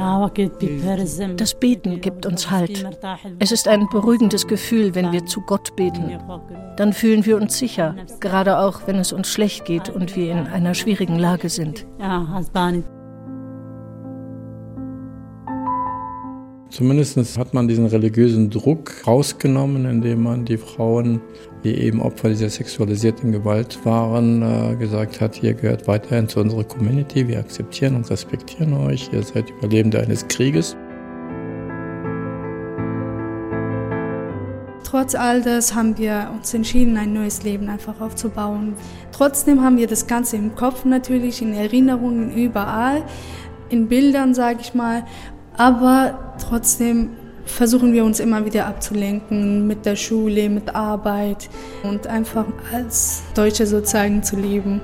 Das Beten gibt uns Halt. Es ist ein beruhigendes Gefühl, wenn wir zu Gott beten. Dann fühlen wir uns sicher, gerade auch, wenn es uns schlecht geht und wir in einer schwierigen Lage sind. Zumindest hat man diesen religiösen Druck rausgenommen, indem man die Frauen, die eben Opfer dieser sexualisierten Gewalt waren, gesagt hat, ihr gehört weiterhin zu unserer Community, wir akzeptieren und respektieren euch, ihr seid Überlebende eines Krieges. Trotz all das haben wir uns entschieden, ein neues Leben einfach aufzubauen. Trotzdem haben wir das Ganze im Kopf natürlich, in Erinnerungen, überall, in Bildern, sage ich mal. Aber trotzdem versuchen wir uns immer wieder abzulenken mit der Schule, mit Arbeit und einfach als Deutsche sozusagen zu leben.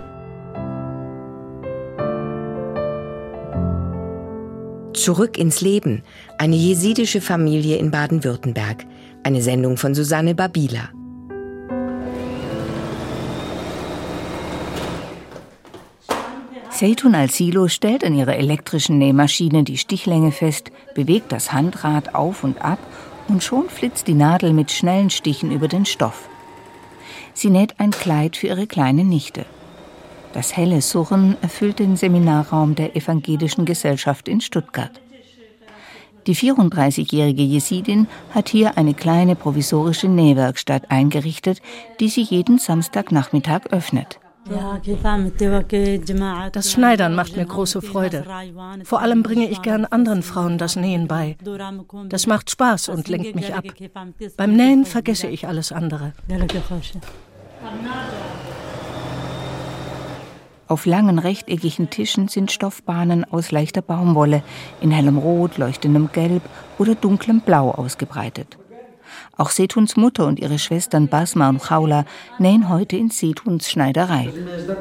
Zurück ins Leben. Eine jesidische Familie in Baden-Württemberg. Eine Sendung von Susanne Babila. Zeytun Al-Silo stellt an ihrer elektrischen Nähmaschine die Stichlänge fest, bewegt das Handrad auf und ab und schon flitzt die Nadel mit schnellen Stichen über den Stoff. Sie näht ein Kleid für ihre kleine Nichte. Das helle Surren erfüllt den Seminarraum der Evangelischen Gesellschaft in Stuttgart. Die 34-jährige Jesidin hat hier eine kleine provisorische Nähwerkstatt eingerichtet, die sie jeden Samstagnachmittag öffnet. Das Schneidern macht mir große Freude. Vor allem bringe ich gern anderen Frauen das Nähen bei. Das macht Spaß und lenkt mich ab. Beim Nähen vergesse ich alles andere. Auf langen rechteckigen Tischen sind Stoffbahnen aus leichter Baumwolle in hellem Rot, leuchtendem Gelb oder dunklem Blau ausgebreitet. Auch Zeytuns Mutter und ihre Schwestern Basma und Khawla nähen heute in Zeytuns Schneiderei.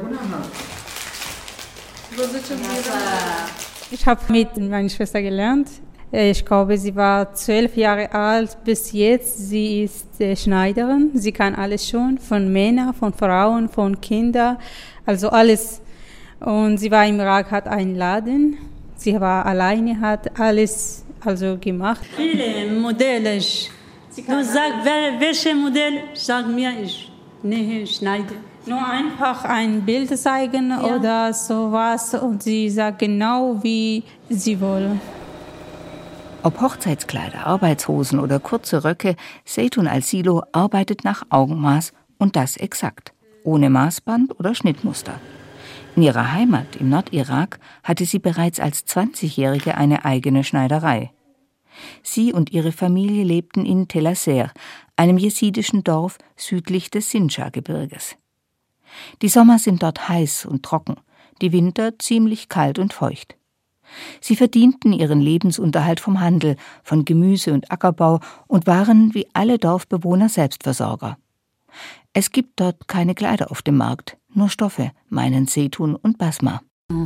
Ich habe mit meiner Schwester gelernt. Ich glaube, sie war 12 Jahre alt bis jetzt. Sie ist Schneiderin. Sie kann alles schon, von Männern, von Frauen, von Kindern, also alles. Und sie war im Irak, hat einen Laden. Sie war alleine, hat alles also gemacht. Viele Modelle. Du sagst, welche Modell? Sag mir, ich nähe, schneide. Nur einfach ein Bild zeigen oder sowas und sie sagt genau, wie sie wollen. Ob Hochzeitskleider, Arbeitshosen oder kurze Röcke, Zeytun Al-Silo arbeitet nach Augenmaß und das exakt, ohne Maßband oder Schnittmuster. In ihrer Heimat im Nordirak hatte sie bereits als 20-Jährige eine eigene Schneiderei. Sie und ihre Familie lebten in Tel Aser, einem jesidischen Dorf südlich des Sinjar-Gebirges. Die Sommer sind dort heiß und trocken, die Winter ziemlich kalt und feucht. Sie verdienten ihren Lebensunterhalt vom Handel, von Gemüse- und Ackerbau und waren wie alle Dorfbewohner Selbstversorger. Es gibt dort keine Kleider auf dem Markt, nur Stoffe, meinen Zeytun und Basma.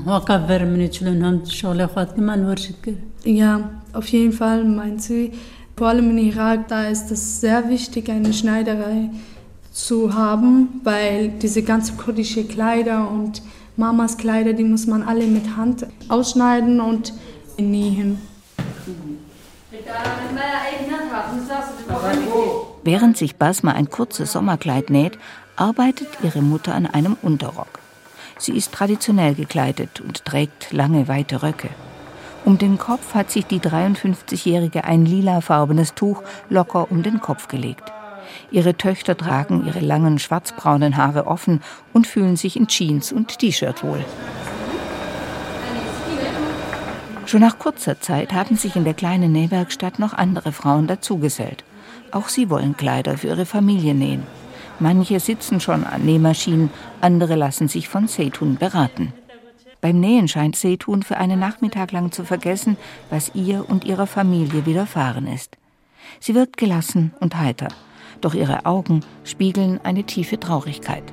Ja, auf jeden Fall meint sie. Vor allem in Irak, da ist es sehr wichtig, eine Schneiderei zu haben, weil diese ganzen kurdische Kleider und Mamas Kleider, die muss man alle mit Hand ausschneiden und nähen. Während sich Basma ein kurzes Sommerkleid näht, arbeitet ihre Mutter an einem Unterrock. Sie ist traditionell gekleidet und trägt lange, weite Röcke. Um den Kopf hat sich die 53-Jährige ein lilafarbenes Tuch locker um den Kopf gelegt. Ihre Töchter tragen ihre langen, schwarzbraunen Haare offen und fühlen sich in Jeans und T-Shirt wohl. Schon nach kurzer Zeit haben sich in der kleinen Nähwerkstatt noch andere Frauen dazugesellt. Auch sie wollen Kleider für ihre Familie nähen. Manche sitzen schon an Nähmaschinen, andere lassen sich von Zeytun beraten. Beim Nähen scheint Zeytun für einen Nachmittag lang zu vergessen, was ihr und ihrer Familie widerfahren ist. Sie wirkt gelassen und heiter, doch ihre Augen spiegeln eine tiefe Traurigkeit.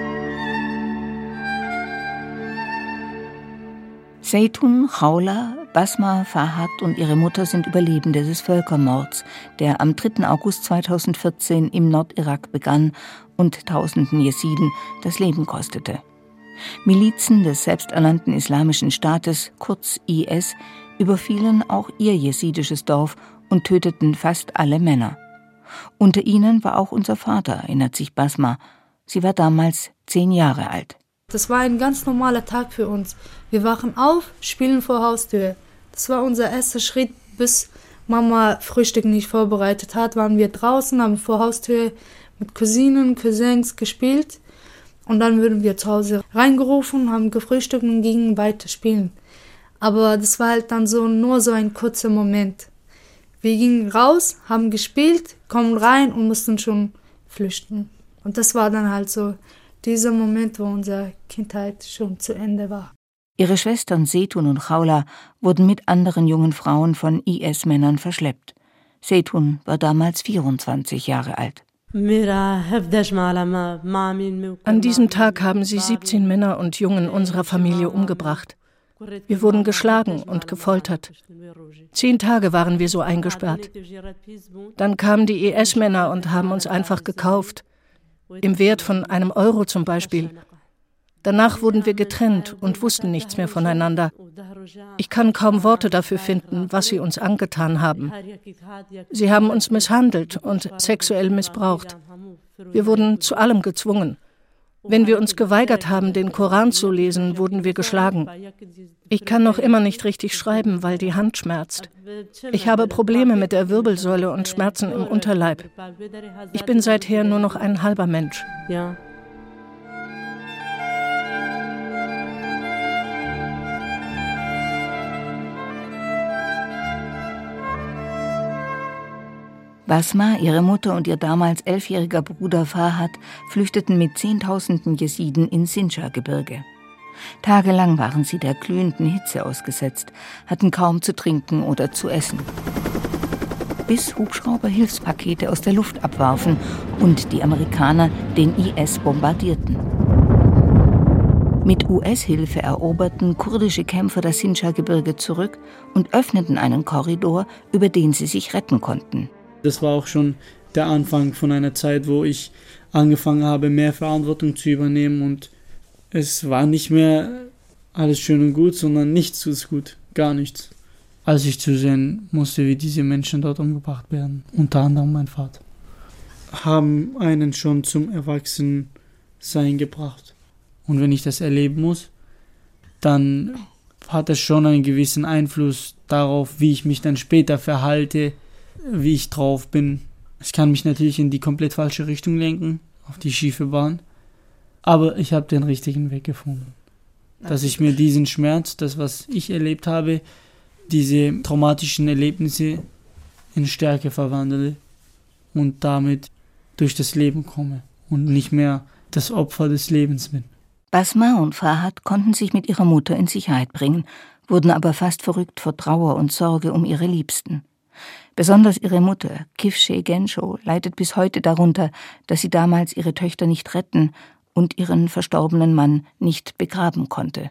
Zeytun, Khawla, Basma, Farhad und ihre Mutter sind Überlebende des Völkermords, der am 3. August 2014 im Nordirak begann und Tausenden Jesiden das Leben kostete. Milizen des selbsternannten Islamischen Staates, kurz IS, überfielen auch ihr jesidisches Dorf und töteten fast alle Männer. Unter ihnen war auch unser Vater, erinnert sich Basma. Sie war damals 10 Jahre alt. Das war ein ganz normaler Tag für uns. Wir wachen auf, spielen vor Haustür. Das war unser erster Schritt, bis Mama Frühstück nicht vorbereitet hat, waren wir draußen, haben vor Haustür mit Cousinen, Cousins gespielt. Und dann wurden wir zu Hause reingerufen, haben gefrühstückt und gingen weiter spielen. Aber das war halt dann nur so ein kurzer Moment. Wir gingen raus, haben gespielt, kommen rein und mussten schon flüchten. Und das war dann halt so dieser Moment, wo unsere Kindheit schon zu Ende war. Ihre Schwestern Setun und Khawla wurden mit anderen jungen Frauen von IS-Männern verschleppt. Setun war damals 24 Jahre alt. An diesem Tag haben sie 17 Männer und Jungen unserer Familie umgebracht. Wir wurden geschlagen und gefoltert. 10 Tage waren wir so eingesperrt. Dann kamen die IS-Männer und haben uns einfach gekauft. Im Wert von €1 zum Beispiel. Danach wurden wir getrennt und wussten nichts mehr voneinander. Ich kann kaum Worte dafür finden, was sie uns angetan haben. Sie haben uns misshandelt und sexuell missbraucht. Wir wurden zu allem gezwungen. Wenn wir uns geweigert haben, den Koran zu lesen, wurden wir geschlagen. Ich kann noch immer nicht richtig schreiben, weil die Hand schmerzt. Ich habe Probleme mit der Wirbelsäule und Schmerzen im Unterleib. Ich bin seither nur noch ein halber Mensch. Ja. Basma, ihre Mutter und ihr damals 11-jähriger Bruder Farhad flüchteten mit Zehntausenden Jesiden ins Sinjar-Gebirge. Tagelang waren sie der glühenden Hitze ausgesetzt, hatten kaum zu trinken oder zu essen. Bis Hubschrauber Hilfspakete aus der Luft abwarfen und die Amerikaner den IS bombardierten. Mit US-Hilfe eroberten kurdische Kämpfer das Sinjar-Gebirge zurück und öffneten einen Korridor, über den sie sich retten konnten. Das war auch schon der Anfang von einer Zeit, wo ich angefangen habe, mehr Verantwortung zu übernehmen und es war nicht mehr alles schön und gut, sondern nichts ist gut, gar nichts. Als ich zusehen musste, wie diese Menschen dort umgebracht werden, unter anderem mein Vater, haben einen schon zum Erwachsensein gebracht. Und wenn ich das erleben muss, dann hat es schon einen gewissen Einfluss darauf, wie ich mich dann später verhalte, wie ich drauf bin. Ich kann mich natürlich in die komplett falsche Richtung lenken, auf die schiefe Bahn. Aber ich habe den richtigen Weg gefunden. Dass ich mir diesen Schmerz, das, was ich erlebt habe, diese traumatischen Erlebnisse in Stärke verwandle und damit durch das Leben komme und nicht mehr das Opfer des Lebens bin. Basma und Farhad konnten sich mit ihrer Mutter in Sicherheit bringen, wurden aber fast verrückt vor Trauer und Sorge um ihre Liebsten. Besonders ihre Mutter, Kifche Gensho, leidet bis heute darunter, dass sie damals ihre Töchter nicht retten und ihren verstorbenen Mann nicht begraben konnte.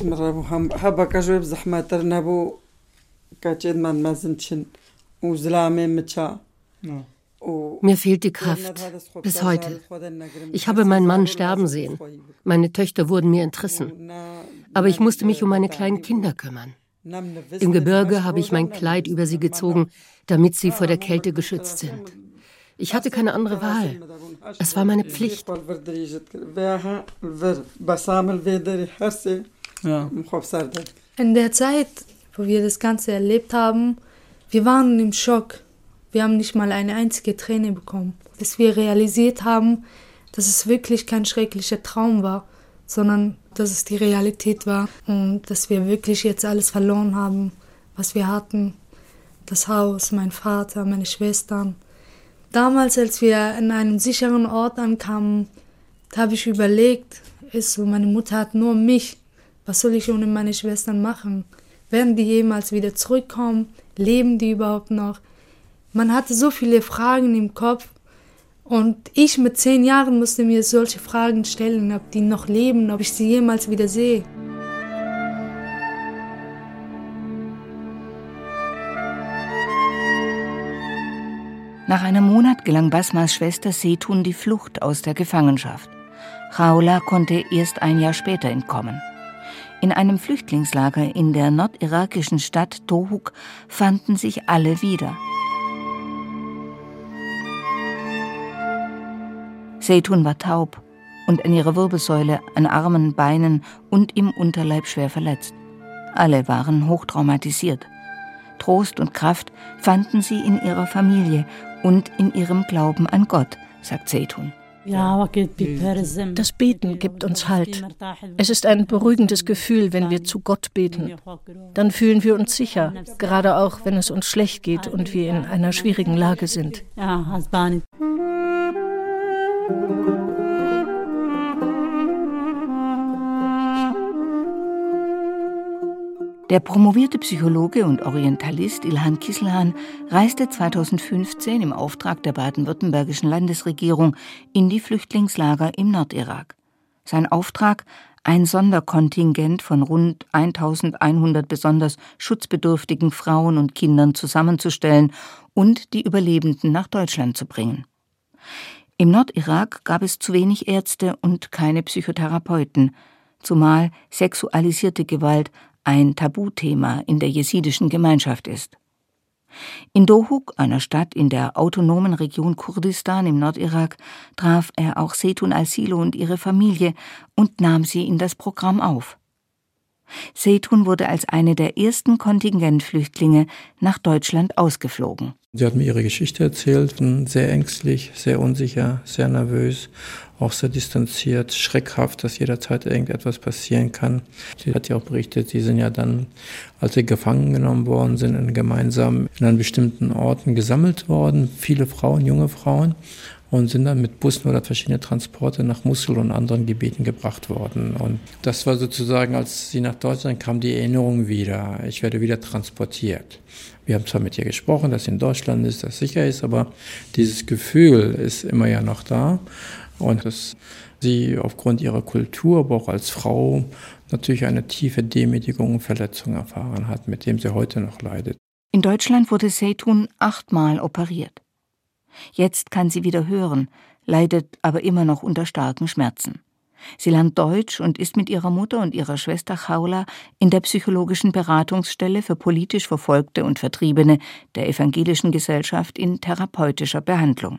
Mir fehlt die Kraft, bis heute. Ich habe meinen Mann sterben sehen. Meine Töchter wurden mir entrissen. Aber ich musste mich um meine kleinen Kinder kümmern. Im Gebirge habe ich mein Kleid über sie gezogen, damit sie vor der Kälte geschützt sind. Ich hatte keine andere Wahl. Es war meine Pflicht. Ja. In der Zeit, wo wir das Ganze erlebt haben, wir waren im Schock. Wir haben nicht mal eine einzige Träne bekommen. Bis wir realisiert haben, dass es wirklich kein schrecklicher Traum war, sondern dass es die Realität war und dass wir wirklich jetzt alles verloren haben, was wir hatten. Das Haus, mein Vater, meine Schwestern. Damals, als wir in einem sicheren Ort ankamen, habe ich überlegt, meine Mutter hat nur mich. Was soll ich ohne meine Schwestern machen? Werden die jemals wieder zurückkommen? Leben die überhaupt noch? Man hatte so viele Fragen im Kopf. Und ich mit 10 Jahren musste mir solche Fragen stellen, ob die noch leben, ob ich sie jemals wieder sehe. Nach einem Monat gelang Basmas Schwester Zeytun die Flucht aus der Gefangenschaft. Khawla konnte erst ein Jahr später entkommen. In einem Flüchtlingslager in der nordirakischen Stadt Tohuk fanden sich alle wieder. Zeytun war taub und an ihrer Wirbelsäule, an Armen, Beinen und im Unterleib schwer verletzt. Alle waren hochtraumatisiert. Trost und Kraft fanden sie in ihrer Familie und in ihrem Glauben an Gott, sagt Zeytun. Das Beten gibt uns Halt. Es ist ein beruhigendes Gefühl, wenn wir zu Gott beten. Dann fühlen wir uns sicher, gerade auch, wenn es uns schlecht geht und wir in einer schwierigen Lage sind. Der promovierte Psychologe und Orientalist Ilhan Kisselhan reiste 2015 im Auftrag der baden-württembergischen Landesregierung in die Flüchtlingslager im Nordirak. Sein Auftrag: ein Sonderkontingent von rund 1100 besonders schutzbedürftigen Frauen und Kindern zusammenzustellen und die Überlebenden nach Deutschland zu bringen. Im Nordirak gab es zu wenig Ärzte und keine Psychotherapeuten, zumal sexualisierte Gewalt ein Tabuthema in der jesidischen Gemeinschaft ist. In Dohuk, einer Stadt in der autonomen Region Kurdistan im Nordirak, traf er auch Zeytun al-Silo und ihre Familie und nahm sie in das Programm auf. Zeytun wurde als eine der ersten Kontingentflüchtlinge nach Deutschland ausgeflogen. Sie hat mir ihre Geschichte erzählt, sehr ängstlich, sehr unsicher, sehr nervös, auch sehr distanziert, schreckhaft, dass jederzeit irgendetwas passieren kann. Sie hat ja auch berichtet, sie sind ja dann, als sie gefangen genommen worden sind, gemeinsam in einem bestimmten Orten gesammelt worden, viele Frauen, junge Frauen, und sind dann mit Bussen oder verschiedene Transporte nach Mosul und anderen Gebieten gebracht worden. Und das war sozusagen, als sie nach Deutschland kam, die Erinnerung wieder. Ich werde wieder transportiert. Wir haben zwar mit ihr gesprochen, dass sie in Deutschland ist, dass sicher ist, aber dieses Gefühl ist immer ja noch da. Und dass sie aufgrund ihrer Kultur, aber auch als Frau, natürlich eine tiefe Demütigung und Verletzung erfahren hat, mit dem sie heute noch leidet. In Deutschland wurde Zeytun 8-mal operiert. Jetzt kann sie wieder hören, leidet aber immer noch unter starken Schmerzen. Sie lernt Deutsch und ist mit ihrer Mutter und ihrer Schwester Khawla in der psychologischen Beratungsstelle für politisch Verfolgte und Vertriebene der evangelischen Gesellschaft in therapeutischer Behandlung.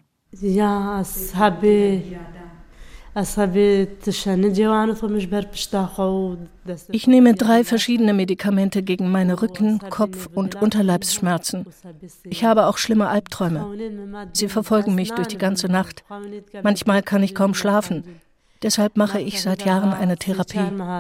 Ich nehme 3 verschiedene Medikamente gegen meine Rücken-, Kopf- und Unterleibsschmerzen. Ich habe auch schlimme Albträume. Sie verfolgen mich durch die ganze Nacht. Manchmal kann ich kaum schlafen. Deshalb mache ich seit Jahren eine Therapie.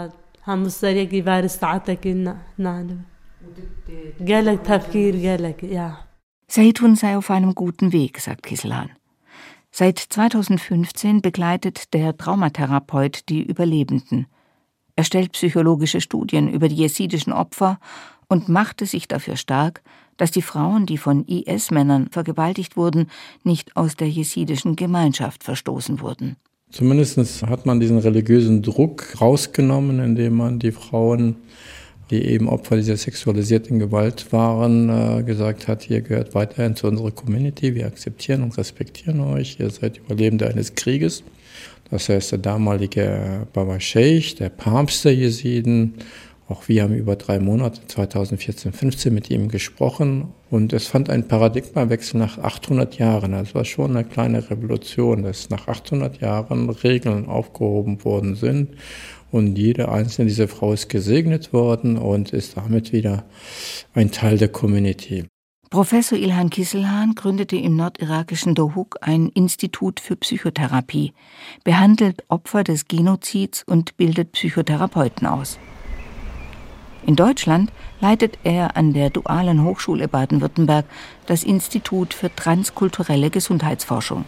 Zeytun sei auf einem guten Weg, sagt Kisselhan. Seit 2015 begleitet der Traumatherapeut die Überlebenden. Er stellt psychologische Studien über die jesidischen Opfer und machte sich dafür stark, dass die Frauen, die von IS-Männern vergewaltigt wurden, nicht aus der jesidischen Gemeinschaft verstoßen wurden. Zumindest hat man diesen religiösen Druck rausgenommen, indem man die Frauen, die eben Opfer dieser sexualisierten Gewalt waren, gesagt hat, ihr gehört weiterhin zu unserer Community, wir akzeptieren und respektieren euch, ihr seid Überlebende eines Krieges. Das heißt, der damalige Baba Sheikh, der Papst der Jesiden, auch wir haben über 3 Monate, 2014-15, mit ihm gesprochen. Und es fand ein Paradigmawechsel nach 800 Jahren. Das war schon eine kleine Revolution, dass nach 800 Jahren Regeln aufgehoben worden sind. Und jede einzelne dieser Frau ist gesegnet worden und ist damit wieder ein Teil der Community. Professor Ilhan Kisselhan gründete im nordirakischen Dohuk ein Institut für Psychotherapie, behandelt Opfer des Genozids und bildet Psychotherapeuten aus. In Deutschland leitet er an der Dualen Hochschule Baden-Württemberg das Institut für transkulturelle Gesundheitsforschung.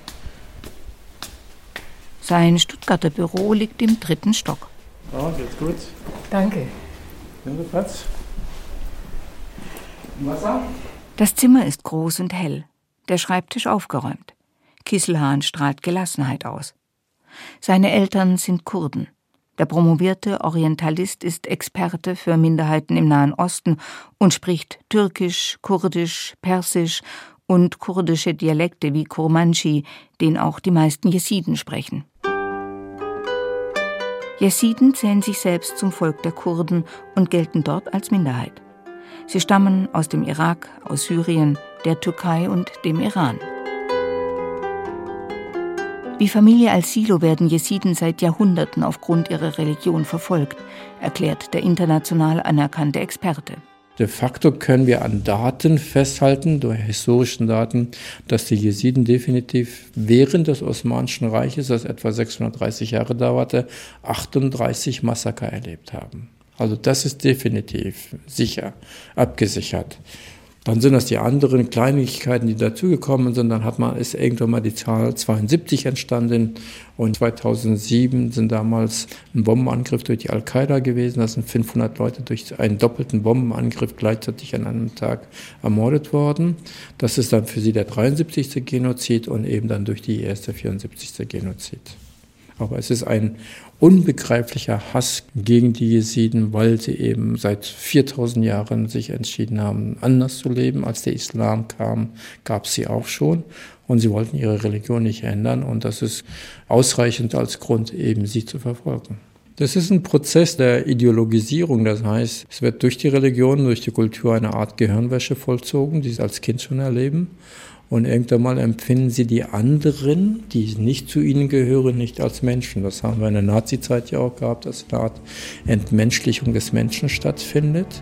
Sein Stuttgarter Büro liegt im 3. Stock. Oh, geht's gut. Danke. Nehmen Sie Platz. Wasser? Das Zimmer ist groß und hell, der Schreibtisch aufgeräumt. Kisselhan strahlt Gelassenheit aus. Seine Eltern sind Kurden. Der promovierte Orientalist ist Experte für Minderheiten im Nahen Osten und spricht Türkisch, Kurdisch, Persisch und kurdische Dialekte wie Kurmanchi, den auch die meisten Jesiden sprechen. Jesiden zählen sich selbst zum Volk der Kurden und gelten dort als Minderheit. Sie stammen aus dem Irak, aus Syrien, der Türkei und dem Iran. Wie Familie al-Silo werden Jesiden seit Jahrhunderten aufgrund ihrer Religion verfolgt, erklärt der international anerkannte Experte. De facto können wir an Daten festhalten, durch historischen Daten, dass die Jesiden definitiv während des Osmanischen Reiches, das etwa 630 Jahre dauerte, 38 Massaker erlebt haben. Also das ist definitiv sicher, abgesichert. Dann sind das die anderen Kleinigkeiten, die dazugekommen sind. Dann ist irgendwann mal die Zahl 72 entstanden. Und 2007 sind damals ein Bombenangriff durch die Al-Qaida gewesen. Da sind 500 Leute durch einen doppelten Bombenangriff gleichzeitig an einem Tag ermordet worden. Das ist dann für sie der 73. Genozid und eben dann durch die IS der 74. Genozid. Aber es ist ein unbegreiflicher Hass gegen die Jesiden, weil sie eben seit 4000 Jahren sich entschieden haben, anders zu leben. Als der Islam kam, gab es sie auch schon. Und sie wollten ihre Religion nicht ändern. Und das ist ausreichend als Grund, eben sie zu verfolgen. Das ist ein Prozess der Ideologisierung. Das heißt, es wird durch die Religion, durch die Kultur eine Art Gehirnwäsche vollzogen, die sie als Kind schon erleben. Und irgendwann mal empfinden sie die anderen, die nicht zu ihnen gehören, nicht als Menschen. Das haben wir in der Nazizeit ja auch gehabt, dass eine Art Entmenschlichung des Menschen stattfindet.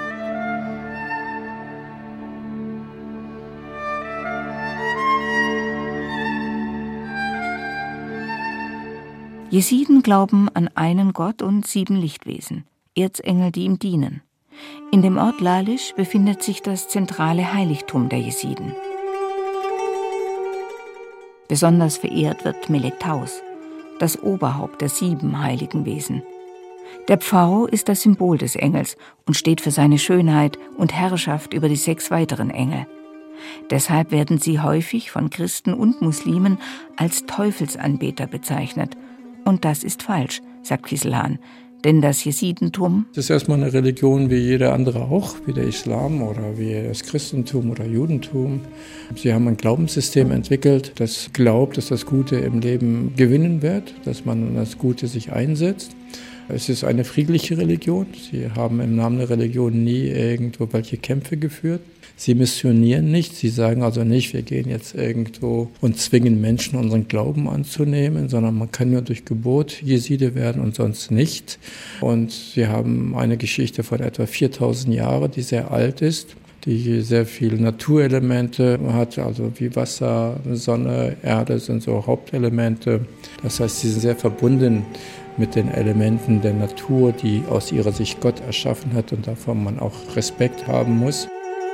Jesiden glauben an einen Gott und 7 Lichtwesen, Erzengel, die ihm dienen. In dem Ort Lalish befindet sich das zentrale Heiligtum der Jesiden. Besonders verehrt wird Melek Taus, das Oberhaupt der 7 heiligen Wesen. Der Pfau ist das Symbol des Engels und steht für seine Schönheit und Herrschaft über die 6 weiteren Engel. Deshalb werden sie häufig von Christen und Muslimen als Teufelsanbeter bezeichnet. Und das ist falsch, sagt Kislan. Denn das Jesidentum ist erstmal eine Religion wie jede andere auch, wie der Islam oder wie das Christentum oder Judentum. Sie haben ein Glaubenssystem entwickelt, das glaubt, dass das Gute im Leben gewinnen wird, dass man das Gute sich einsetzt. Es ist eine friedliche Religion. Sie haben im Namen der Religion nie irgendwo welche Kämpfe geführt. Sie missionieren nicht. Sie sagen also nicht, wir gehen jetzt irgendwo und zwingen Menschen, unseren Glauben anzunehmen, sondern man kann nur durch Geburt Jeside werden und sonst nicht. Und sie haben eine Geschichte von etwa 4000 Jahren, die sehr alt ist, die sehr viele Naturelemente hat, also wie Wasser, Sonne, Erde sind so Hauptelemente. Das heißt, sie sind sehr verbunden mit den Elementen der Natur, die aus ihrer Sicht Gott erschaffen hat und davon man auch Respekt haben muss.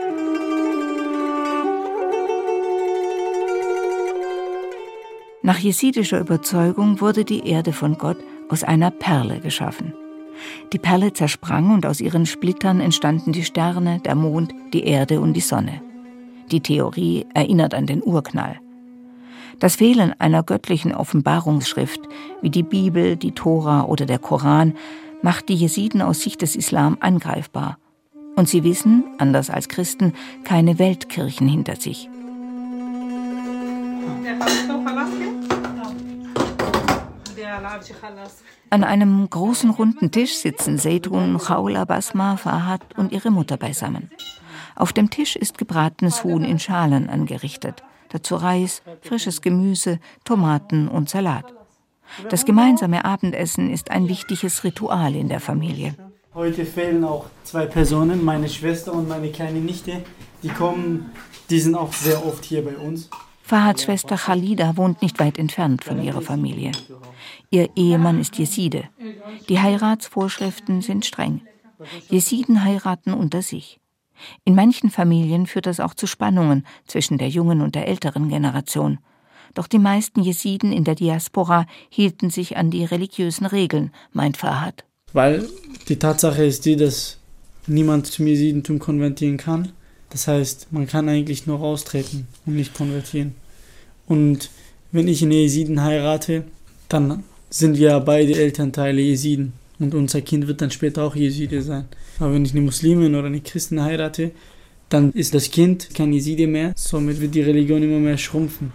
Nach jesidischer Überzeugung wurde die Erde von Gott aus einer Perle geschaffen. Die Perle zersprang und aus ihren Splittern entstanden die Sterne, der Mond, die Erde und die Sonne. Die Theorie erinnert an den Urknall. Das Fehlen einer göttlichen Offenbarungsschrift, wie die Bibel, die Tora oder der Koran, macht die Jesiden aus Sicht des Islam angreifbar. Und sie wissen, anders als Christen, keine Weltkirchen hinter sich. An einem großen runden Tisch sitzen Zeytun, Khawla, Basma, Fahad und ihre Mutter beisammen. Auf dem Tisch ist gebratenes Huhn in Schalen angerichtet, dazu Reis, frisches Gemüse, Tomaten und Salat. Das gemeinsame Abendessen ist ein wichtiges Ritual in der Familie. Heute fehlen auch 2 Personen, meine Schwester und meine kleine Nichte. Die sind auch sehr oft hier bei uns. Fahads Schwester Khalida wohnt nicht weit entfernt von ihrer Familie. Ihr Ehemann ist Jeside. Die Heiratsvorschriften sind streng. Jesiden heiraten unter sich. In manchen Familien führt das auch zu Spannungen zwischen der jungen und der älteren Generation. Doch die meisten Jesiden in der Diaspora hielten sich an die religiösen Regeln, meint Fahad. Weil die Tatsache ist die, dass niemand zum Jesidentum konvertieren kann. Das heißt, man kann eigentlich nur austreten und nicht konvertieren. Und wenn ich einen Jesiden heirate, dann sind wir beide Elternteile Jesiden. Und unser Kind wird dann später auch Jeside sein. Aber wenn ich eine Muslimin oder eine Christin heirate, dann ist das Kind kein Jeside mehr. Somit wird die Religion immer mehr schrumpfen.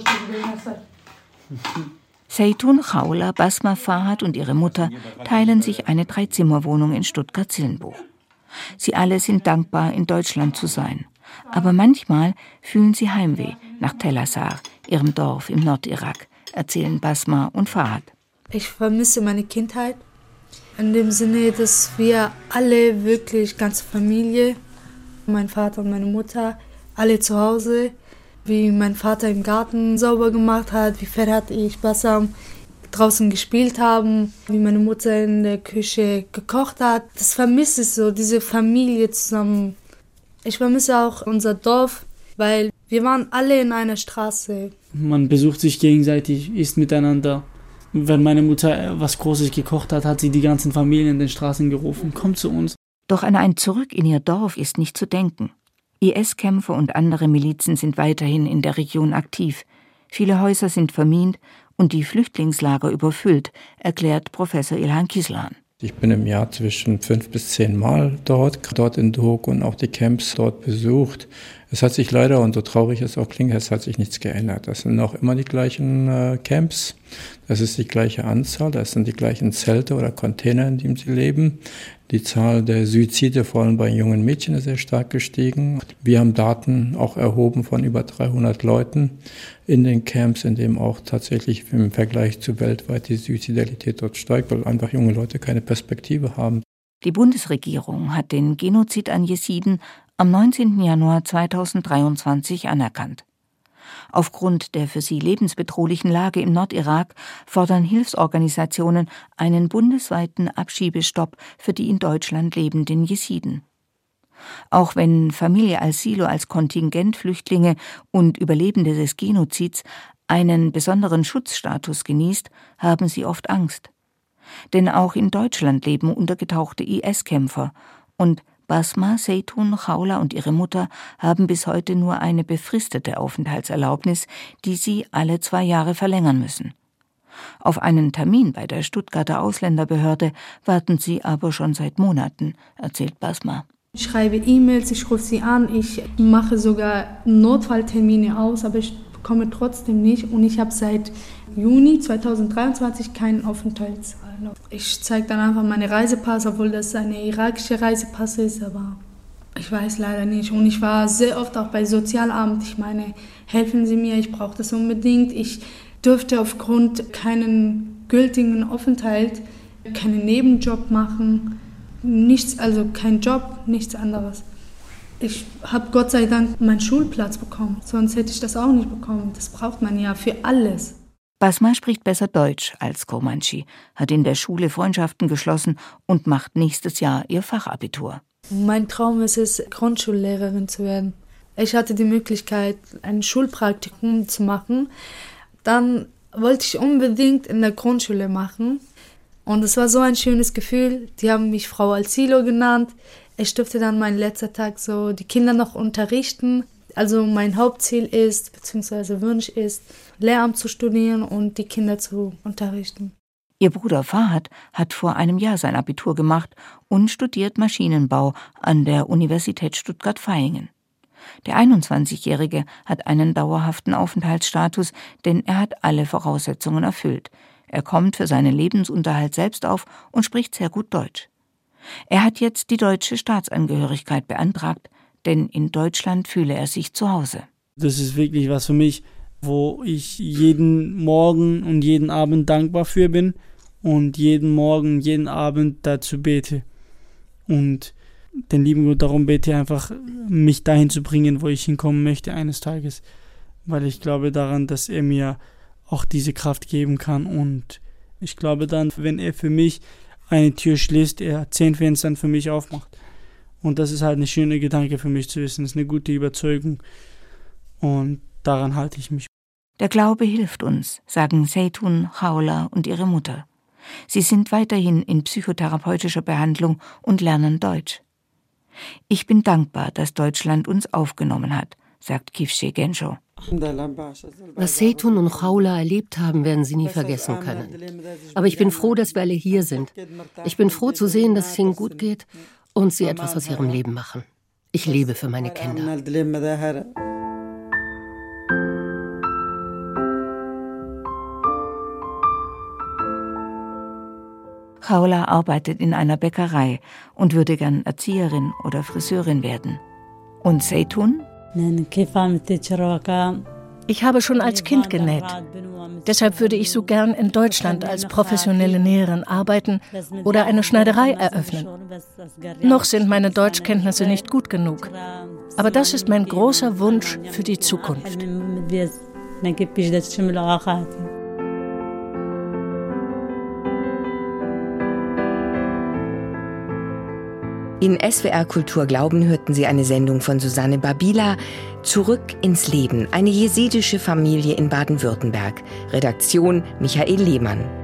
Zeytun, Khawla, Basma, Fahad und ihre Mutter teilen sich eine 3-Zimmer-Wohnung in Stuttgart-Zillenbuch. Sie alle sind dankbar, in Deutschland zu sein. Aber manchmal fühlen sie Heimweh nach Tel Assar, ihrem Dorf im Nordirak, erzählen Basma und Fahad. Ich vermisse meine Kindheit. In dem Sinne, dass wir alle wirklich, ganze Familie, mein Vater und meine Mutter, alle zu Hause, wie mein Vater im Garten sauber gemacht hat, wie Ferhat, ich, Bassam draußen gespielt haben, wie meine Mutter in der Küche gekocht hat. Das vermisse ich so, diese Familie zusammen. Ich vermisse auch unser Dorf, weil wir waren alle in einer Straße. Man besucht sich gegenseitig, isst miteinander. Wenn meine Mutter was Großes gekocht hat, hat sie die ganzen Familien in den Straßen gerufen, kommt zu uns. Doch an ein Zurück in ihr Dorf ist nicht zu denken. IS-Kämpfer und andere Milizen sind weiterhin in der Region aktiv. Viele Häuser sind vermint und die Flüchtlingslager überfüllt, erklärt Professor Ilhan Kislan. Ich bin im Jahr zwischen 5 bis 10 Mal dort in Duhok und auch die Camps dort besucht. Es hat sich leider, und so traurig es auch klingt, es hat sich nichts geändert. Das sind auch immer die gleichen Camps, das ist die gleiche Anzahl, das sind die gleichen Zelte oder Container, in denen sie leben. Die Zahl der Suizide, vor allem bei jungen Mädchen, ist sehr stark gestiegen. Wir haben Daten auch erhoben von über 300 Leuten in den Camps, in dem auch tatsächlich im Vergleich zu weltweit die Suizidalität dort steigt, weil einfach junge Leute keine Perspektive haben. Die Bundesregierung hat den Genozid an Jesiden am 19. Januar 2023 anerkannt. Aufgrund der für sie lebensbedrohlichen Lage im Nordirak fordern Hilfsorganisationen einen bundesweiten Abschiebestopp für die in Deutschland lebenden Jesiden. Auch wenn Familie al-Silo als Kontingentflüchtlinge und Überlebende des Genozids einen besonderen Schutzstatus genießt, haben sie oft Angst. Denn auch in Deutschland leben untergetauchte IS-Kämpfer und Basma, Zeytun, Khawla und ihre Mutter haben bis heute nur eine befristete Aufenthaltserlaubnis, die sie alle 2 Jahre verlängern müssen. Auf einen Termin bei der Stuttgarter Ausländerbehörde warten sie aber schon seit Monaten, erzählt Basma. Ich schreibe E-Mails, ich rufe sie an, ich mache sogar Notfalltermine aus, aber ich bekomme trotzdem nicht. Und ich habe seit Juni 2023 keinen Aufenthaltserlaubnis. Ich zeige dann einfach meine Reisepass, obwohl das eine irakische Reisepass ist, aber ich weiß leider nicht. Und ich war sehr oft auch bei Sozialamt. Ich meine, helfen Sie mir, ich brauche das unbedingt. Ich dürfte aufgrund keinen gültigen Aufenthalt keinen Nebenjob machen. Nichts, also kein Job, nichts anderes. Ich habe Gott sei Dank meinen Schulplatz bekommen, sonst hätte ich das auch nicht bekommen. Das braucht man ja für alles. Basma spricht besser Deutsch als Kurmandschi, hat in der Schule Freundschaften geschlossen und macht nächstes Jahr ihr Fachabitur. Mein Traum ist es, Grundschullehrerin zu werden. Ich hatte die Möglichkeit, ein Schulpraktikum zu machen. Dann wollte ich unbedingt in der Grundschule machen. Und es war so ein schönes Gefühl. Die haben mich Frau al-Silo genannt. Ich durfte dann meinen letzten Tag so die Kinder noch unterrichten. Also mein Hauptziel ist, beziehungsweise Wunsch ist, Lehramt zu studieren und die Kinder zu unterrichten. Ihr Bruder Fahad hat vor einem Jahr sein Abitur gemacht und studiert Maschinenbau an der Universität Stuttgart-Vaihingen. Der 21-Jährige hat einen dauerhaften Aufenthaltsstatus, denn er hat alle Voraussetzungen erfüllt. Er kommt für seinen Lebensunterhalt selbst auf und spricht sehr gut Deutsch. Er hat jetzt die deutsche Staatsangehörigkeit beantragt, denn in Deutschland fühle er sich zu Hause. Das ist wirklich was für mich, wo ich jeden Morgen und jeden Abend dankbar für bin und jeden Morgen, jeden Abend dazu bete. Und den lieben Gott darum bete, einfach mich dahin zu bringen, wo ich hinkommen möchte eines Tages. Weil ich glaube daran, dass er mir auch diese Kraft geben kann. Und ich glaube dann, wenn er für mich eine Tür schließt, er 10 Fenstern für mich aufmacht. Und das ist halt eine schöne Gedanke für mich zu wissen. Das ist eine gute Überzeugung. Und daran halte ich mich. Der Glaube hilft uns, sagen Zeytun, Khawla und ihre Mutter. Sie sind weiterhin in psychotherapeutischer Behandlung und lernen Deutsch. Ich bin dankbar, dass Deutschland uns aufgenommen hat, sagt Kifche Gensho. Was Zeytun und Khawla erlebt haben, werden sie nie vergessen können. Aber ich bin froh, dass wir alle hier sind. Ich bin froh zu sehen, dass es ihnen gut geht und sie etwas aus ihrem Leben machen. Ich lebe für meine Kinder. Khawla arbeitet in einer Bäckerei und würde gern Erzieherin oder Friseurin werden. Und Zeytun? Ich habe schon als Kind genäht. Deshalb würde ich so gern in Deutschland als professionelle Näherin arbeiten oder eine Schneiderei eröffnen. Noch sind meine Deutschkenntnisse nicht gut genug. Aber das ist mein großer Wunsch für die Zukunft. In SWR Kultur Glauben hörten Sie eine Sendung von Susanne Babila, Zurück ins Leben, eine jesidische Familie in Baden-Württemberg. Redaktion Michael Lehmann.